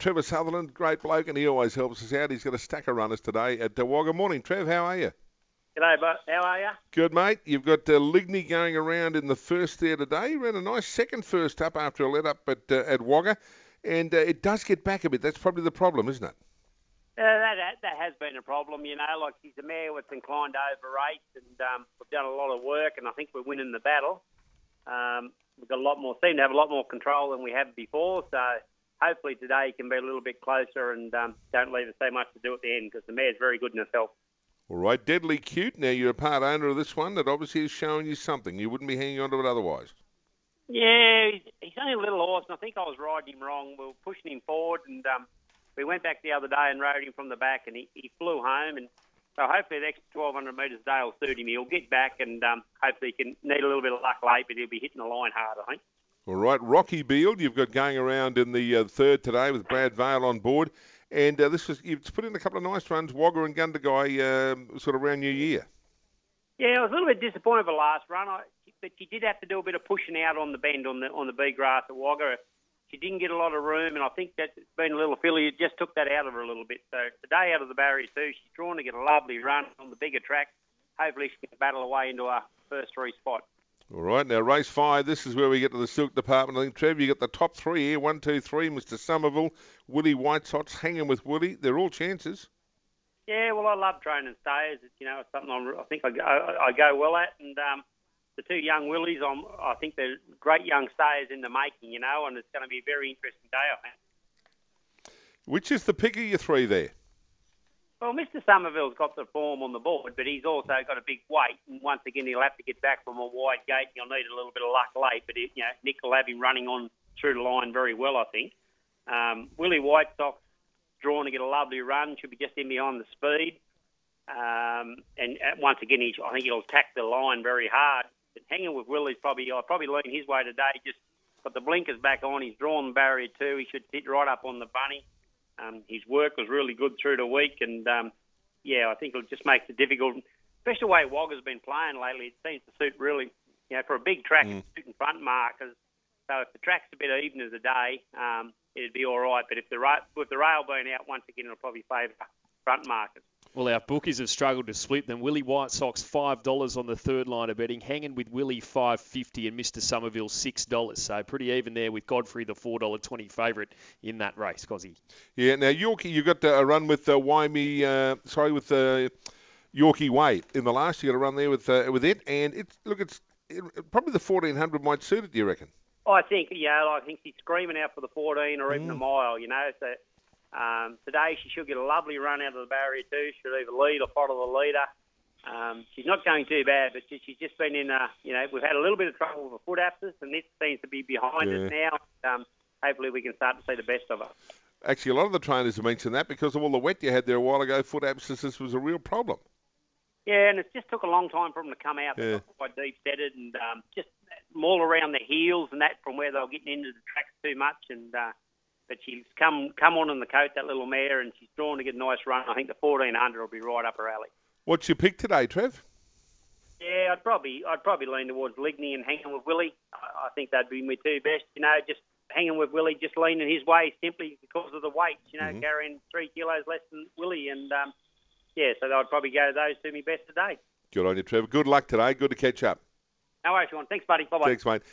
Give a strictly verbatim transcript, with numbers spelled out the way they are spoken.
Trevor Sutherland, great bloke, and he always helps us out. He's got a stack of runners today at uh, Wagga. Morning, Trev. How are you? G'day, bud. How are you? Good, mate. You've got uh, Ligney going around in the first there today. Ran a nice second first up after a let up at uh, at Wagga, and uh, it does get back a bit. That's probably the problem, isn't it? Uh, that, that that has been a problem, you know. Like, he's a mare that's inclined to overrace, and um, we've done a lot of work, and I think we're winning the battle. Um, we've got a lot more, seem to have a lot more control than we have before, so hopefully today can be a little bit closer and um, don't leave us so much to do at the end, because the mare's very good in herself. All right, Deadly Cute. Now, you're a part owner of this one that obviously is showing you something. You wouldn't be hanging on to it otherwise. Yeah, he's, he's only a little horse, and I think I was riding him wrong. We were pushing him forward, and um, we went back the other day and rode him from the back, and he, he flew home. And so hopefully the extra twelve hundred metres a day will suit him. He'll get back, and um, hopefully he can need a little bit of luck late, but he'll be hitting the line hard, I think. All right, Rocky Beeld, you've got going around in the uh, third today with Brad Vale on board. And uh, this was, you've put in a couple of nice runs, Wagga and Gundagai, um, sort of around New Year. Yeah, I was a little bit disappointed with the last run, I, but she did have to do a bit of pushing out on the bend on the on the bee grass at Wagga. She didn't get a lot of room, and I think that's been a little filly. It just took that out of her a little bit. So today out of the barrier too, she's drawn to get a lovely run on the bigger track. Hopefully she can battle away into her first three spot. All right, now race five, this is where we get to the silk department. I think, Trev, you got the top three here, one, two, three, Mister Somerville, Willie White Sox hanging with Willie. They're all chances. Yeah, well, I love training stayers. It's, you know, it's something I'm, I think I, I, I go well at. And um, the two young Willies, I'm, I think they're great young stayers in the making, you know, and it's going to be a very interesting day, I think. Which is the pick of your three there? Well, Mister Somerville's got the form on the board, but he's also got a big weight. And once again, he'll have to get back from a wide gate. He'll need a little bit of luck late, but it, you know, Nick will have him running on through the line very well, I think. Um, Willie White Sox drawn to get a lovely run. Should be just in behind the speed. Um, and uh, once again, he, I think he'll attack the line very hard. But hanging with Willie's probably, I'll probably lean his way today. Just got the blinkers back on. He's drawn the barrier too. He should sit right up on the bunny. Um, his work was really good through the week, and um, yeah, I think it'll just make it difficult, especially the way Wagga's been playing lately. It seems to suit really, you know, for a big track, mm. it's suiting front markers. So if the track's a bit even as a day, um, it'd be all right. But if the ra- with the rail being out, once again, it'll probably favour front markers. Well, our bookies have struggled to split them. Willie White Sox five dollars on the third line of betting, hanging with Willie five fifty and Mister Somerville six dollars. So pretty even there with Godfrey, the four dollar twenty favourite in that race, Cozzy. Yeah, now Yorkie, you got a run with uh, Waimea, uh, sorry, with uh, Yorkie Way in the last. You got a run there with uh, with it, and it's look, it's it, probably the fourteen hundred might suit it. Do you reckon? I think, yeah, I think she's screaming out for the fourteen or even mm. a mile. You know, so. Um, today she should get a lovely run out of the barrier too. She'll either lead or follow the leader. Um, she's not going too bad, but she, she's just been in a, you know, we've had a little bit of trouble with the foot abscess, and this seems to be behind yeah. us now. Um, hopefully we can start to see the best of her. Actually, a lot of the trainers have mentioned that because of all the wet you had there a while ago, foot abscesses was a real problem. Yeah, and it just took a long time for them to come out. Yeah. They got quite deep-setted and um, just all around the heels and that from where they were getting into the tracks too much, and uh, but she's come come on in the coat, that little mare, and she's drawn to get a nice run. I think the fourteen hundred will be right up her alley. What's your pick today, Trev? Yeah, I'd probably I'd probably lean towards Ligney and hanging with Willie. I, I think that'd be my two best. You know, just hanging with Willie, just leaning his way simply because of the weight. You know, mm-hmm. carrying three kilos less than Willie, and um, yeah, so I'd probably go those two me best today. Good on you, Trevor. Good luck today. Good to catch up. No worries, Sean. Thanks, buddy. Bye bye. Thanks, mate.